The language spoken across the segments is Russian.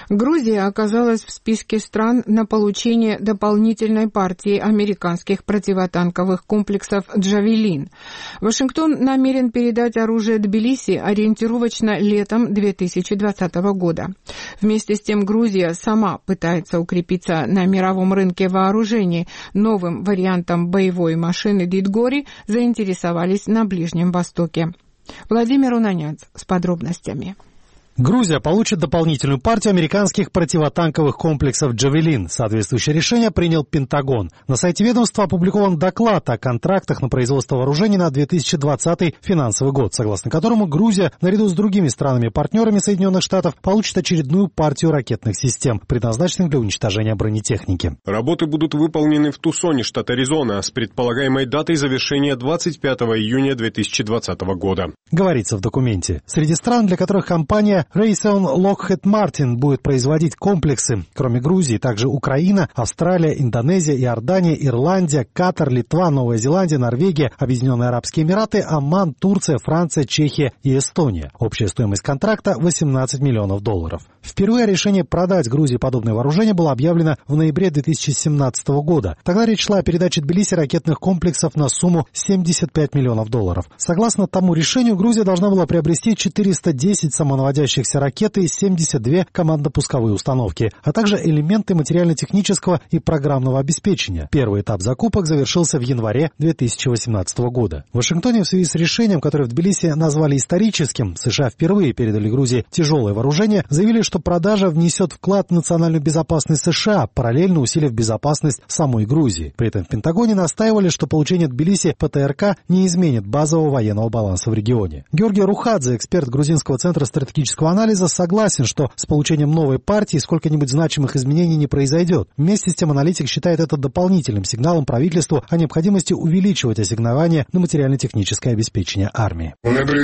Грузия оказалась в списке стран на получение дополнительной партии американских противотанковых комплексов «Джавелин». Вашингтон намерен передать оружие Тбилиси ориентировочно летом 2020 года. Вместе с тем Грузия сама пытается укрепиться на мировом рынке вооружений. Новым вариантом боевой машины «Дидгори» заинтересовались на Ближнем Востоке. Владимир Унаняц с подробностями. Грузия получит дополнительную партию американских противотанковых комплексов «Джавелин». Соответствующее решение принял Пентагон. На сайте ведомства опубликован доклад о контрактах на производство вооружений на 2020 финансовый год, согласно которому Грузия, наряду с другими странами-партнерами Соединенных Штатов, получит очередную партию ракетных систем, предназначенных для уничтожения бронетехники. Работы будут выполнены в Тусоне, штат Аризона, с предполагаемой датой завершения 25 июня 2020 года. Говорится в документе. Среди стран, для которых компания Raytheon Lockheed Martin будет производить комплексы, кроме Грузии, также Украина, Австралия, Индонезия, Иордания, Ирландия, Катар, Литва, Новая Зеландия, Норвегия, Объединенные Арабские Эмираты, Оман, Турция, Франция, Чехия и Эстония. Общая стоимость контракта $18 миллионов. Впервые решение продать Грузии подобное вооружение было объявлено в ноябре 2017 года. Тогда речь шла о передаче Тбилиси ракетных комплексов на сумму $75 миллионов. Согласно тому решению, Грузия должна была приобрести 410 самонаводящихся ракеты и 72 командно-пусковые установки, а также элементы материально-технического и программного обеспечения. Первый этап закупок завершился в январе 2018 года. В Вашингтоне в связи с решением, которое в Тбилиси назвали историческим, США впервые передали Грузии тяжелое вооружение, заявили, что продажа внесет вклад в национальную безопасность США, параллельно усилив безопасность самой Грузии. При этом в Пентагоне настаивали, что получение Тбилиси ПТРК не изменит базового военного баланса в регионе. Георгий Рухадзе, эксперт Грузинского центра стратегического анализа, согласен, что с получением новой партии сколько-нибудь значимых изменений не произойдет. Вместе с тем аналитик считает это дополнительным сигналом правительству о необходимости увеличивать ассигнования на материально-техническое обеспечение армии.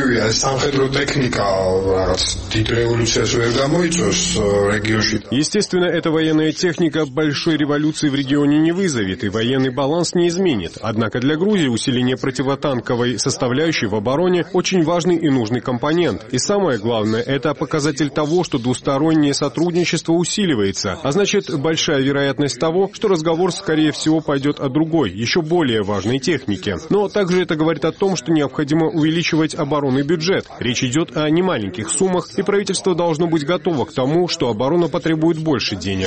Естественно, эта военная техника большой революции в регионе не вызовет, и военный баланс не изменит. Однако для Грузии усиление противотанковой составляющей в обороне очень важный и нужный компонент. И самое главное, это показатель того, что двустороннее сотрудничество усиливается, а значит, большая вероятность того, что разговор, скорее всего, пойдет о другой, еще более важной технике. Но также это говорит о том, что необходимо увеличивать оборонный бюджет. Речь идет о немаленьких суммах, и правительство должно быть готово к тому, что оборона потребует больше денег.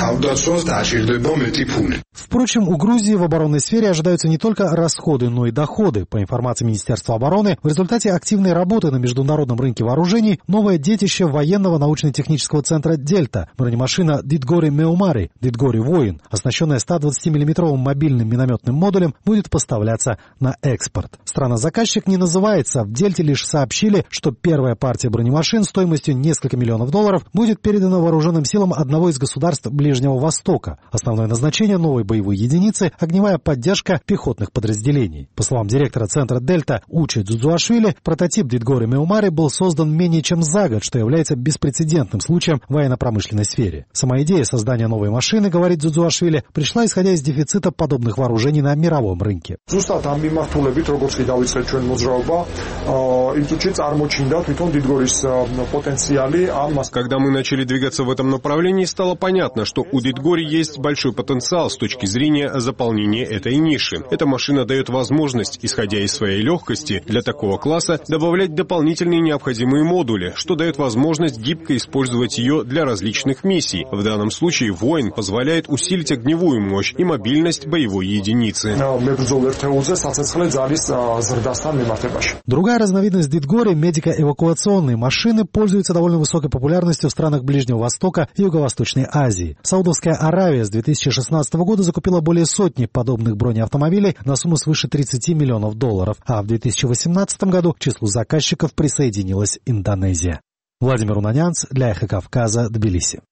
Впрочем, у Грузии в оборонной сфере ожидаются не только расходы, но и доходы. По информации Министерства обороны, в результате активной работы на международном рынке вооружений новое детище военного научно-технического центра «Дельта» бронемашина «Дидгори Меумари», «Дидгори Воин», оснащенная 120-мм мобильным минометным модулем, будет поставляться на экспорт. Страна-заказчик не называется, в «Дельте» лишь сообщили, что первая партия бронемашин стоимостью несколько миллионов долларов будет передана вооруженным силам одного из государств Ближнего Востока. Основное назначение новой боевой единицы – огневая поддержка пехотных подразделений. По словам директора центра «Дельта» Учи Дзудзуашвили, прототип «Дидгори Меумари» был создан менее чем за год, что является беспрецедентным случаем в военно-промышленной сфере. Сама идея создания новой машины, говорит Дзудзуашвили, пришла исходя из дефицита подобных вооружений на мировом рынке. Когда мы начали двигаться в этом направлении, стало понятно, что у Дидгори есть большой потенциал с точки зрения заполнения этой ниши. Эта машина дает возможность, исходя из своей легкости, для такого класса добавлять дополнительные необходимые модули, что дает возможность гибко использовать ее для различных миссий. В данном случае «Воин» позволяет усилить огневую мощь и мобильность боевой единицы. Другая разновидность Дидгори, медико-эвакуационные машины, пользуются довольно высокой популярностью в странах Ближнего Востока и Юго-Восточной Азии. Саудовская Аравия с 2016 года закупила более сотни подобных бронеавтомобилей на сумму свыше $30 миллионов, а в 2018 году к числу заказчиков присоединилась Индонезия. Владимир Унанянц для Эхо Кавказа, Тбилиси.